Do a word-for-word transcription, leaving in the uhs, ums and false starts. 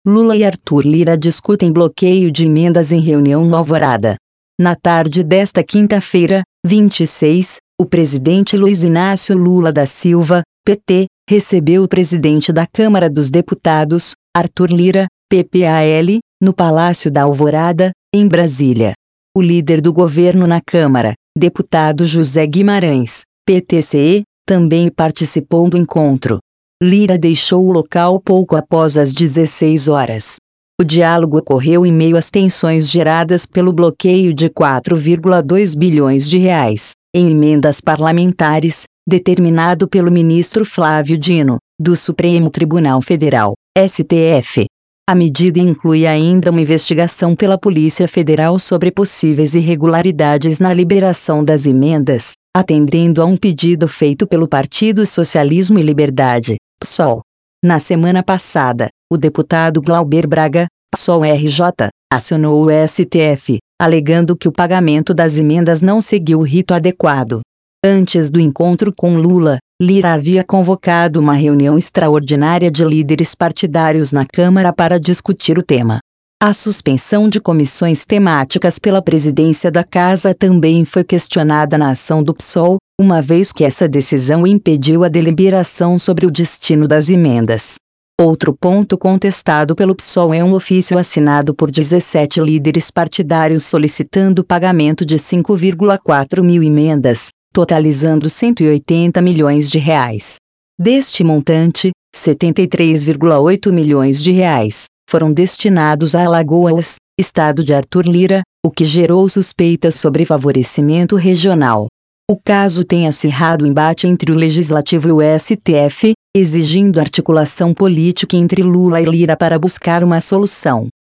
Lula e Arthur Lira discutem bloqueio de emendas em reunião no Alvorada. Na tarde desta quinta-feira, vinte e seis, o presidente Luiz Inácio Lula da Silva, P T, recebeu o presidente da Câmara dos Deputados, Arthur Lira, P P A L, no Palácio da Alvorada, em Brasília. O líder do governo na Câmara, deputado José Guimarães, P T C E, também participou do encontro. Lira deixou o local pouco após as dezesseis horas. O diálogo ocorreu em meio às tensões geradas pelo bloqueio de quatro vírgula dois bilhões de reais, em emendas parlamentares, determinado pelo ministro Flávio Dino, do Supremo Tribunal Federal, S T F. A medida inclui ainda uma investigação pela Polícia Federal sobre possíveis irregularidades na liberação das emendas, atendendo a um pedido feito pelo Partido Socialismo e Liberdade, P SOL. Na semana passada, o deputado Glauber Braga, P SOL R J, acionou o S T F, alegando que o pagamento das emendas não seguiu o rito adequado. Antes do encontro com Lula, Lira havia convocado uma reunião extraordinária de líderes partidários na Câmara para discutir o tema. A suspensão de comissões temáticas pela presidência da Casa também foi questionada na ação do P SOL, uma vez que essa decisão impediu a deliberação sobre o destino das emendas. Outro ponto contestado pelo P SOL é um ofício assinado por dezessete líderes partidários solicitando o pagamento de cinco vírgula quatro mil emendas, totalizando cento e oitenta milhões de reais. Deste montante, setenta e três vírgula oito milhões de reais foram destinados a Alagoas, estado de Arthur Lira, o que gerou suspeitas sobre favorecimento regional. O caso tem acirrado o embate entre o Legislativo e o S T F, exigindo articulação política entre Lula e Lira para buscar uma solução.